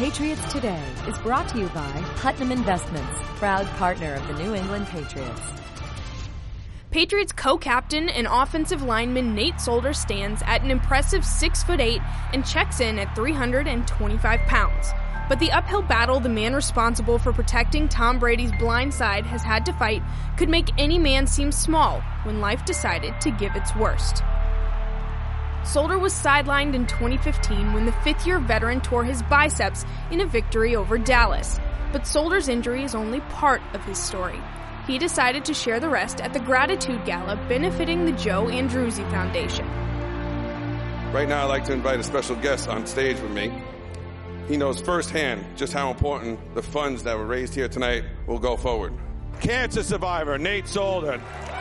Patriots Today is brought to you by Putnam Investments, proud partner of the New England Patriots. Patriots co-captain and offensive lineman Nate Solder stands at an impressive 6'8" and checks in at 325 pounds. But the uphill battle the man responsible for protecting Tom Brady's blind side has had to fight could make any man seem small when life decided to give its worst. Solder was sidelined in 2015 when the fifth-year veteran tore his biceps in a victory over Dallas. But Solder's injury is only part of his story. He decided to share the rest at the Gratitude Gala benefiting the Joe Andruzzi Foundation. Right now I'd like to invite a special guest on stage with me. He knows firsthand just how important the funds that were raised here tonight will go forward. Cancer survivor Nate Solder.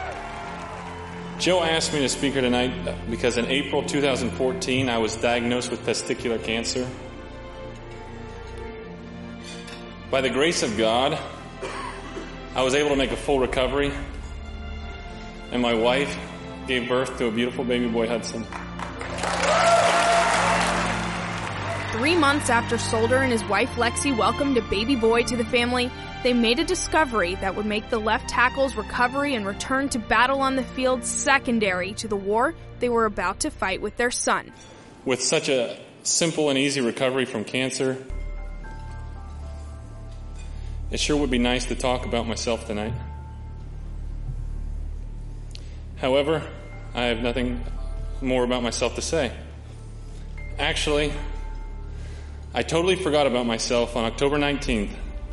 Joe asked me to speak here tonight because in April 2014 I was diagnosed with testicular cancer. By the grace of God, I was able to make a full recovery, and my wife gave birth to a beautiful baby boy, Hudson. 3 months after Solder and his wife Lexi welcomed a baby boy to the family, they made a discovery that would make the left tackle's recovery and return to battle on the field secondary to the war they were about to fight with their son. With such a simple and easy recovery from cancer, it sure would be nice to talk about myself tonight. However, I have nothing more about myself to say. Actually, I totally forgot about myself on October 19th,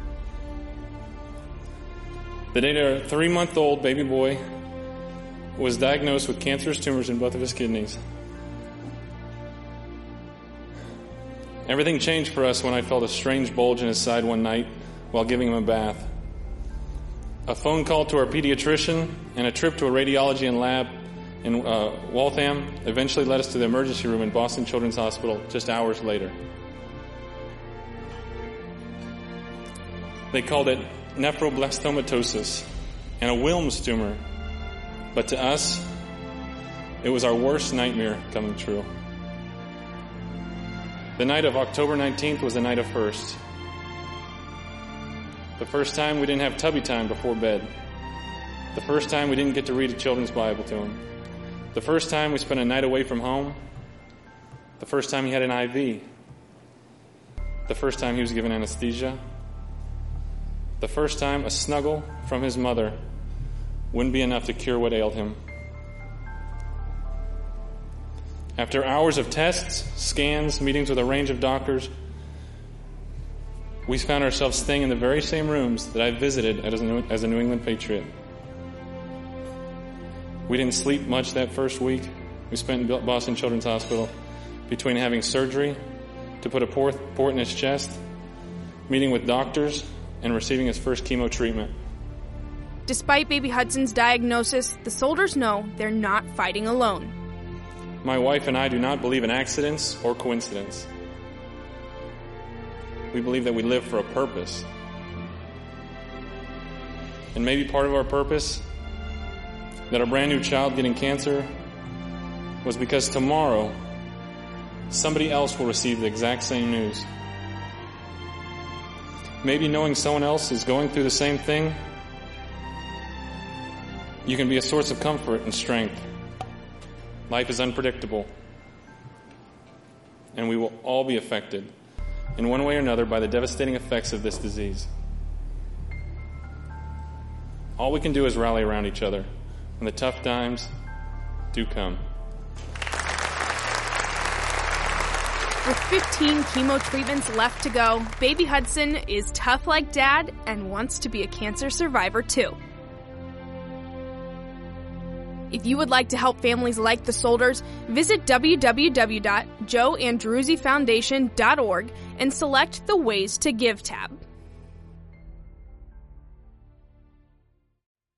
the day their 3-month-old baby boy was diagnosed with cancerous tumors in both of his kidneys. Everything changed for us when I felt a strange bulge in his side one night while giving him a bath. A phone call to our pediatrician and a trip to a radiology and lab in Waltham eventually led us to the emergency room in Boston Children's Hospital just hours later. They called it nephroblastomatosis and a Wilms tumor, but to us, it was our worst nightmare coming true. The night of October 19th was the night of firsts. The first time we didn't have tubby time before bed. The first time we didn't get to read a children's Bible to him. The first time we spent a night away from home. The first time he had an IV. The first time he was given anesthesia. The first time a snuggle from his mother wouldn't be enough to cure what ailed him. After hours of tests, scans, meetings with a range of doctors, we found ourselves staying in the very same rooms that I visited as a New England Patriot. We didn't sleep much that first week. We spent in Boston Children's Hospital between having surgery to put a port in his chest, meeting with doctors, and receiving his first chemo treatment. Despite baby Hudson's diagnosis, the Solders know they're not fighting alone. My wife and I do not believe in accidents or coincidence. We believe that we live for a purpose. And maybe part of our purpose, that our brand new child getting cancer, was because tomorrow, somebody else will receive the exact same news. Maybe knowing someone else is going through the same thing, you can be a source of comfort and strength. Life is unpredictable, and we will all be affected in one way or another by the devastating effects of this disease. All we can do is rally around each other when the tough times do come. With 15 chemo treatments left to go, baby Hudson is tough like dad and wants to be a cancer survivor too. If you would like to help families like the Solders, visit www.joeandruzzifoundation.org and select the Ways to Give tab.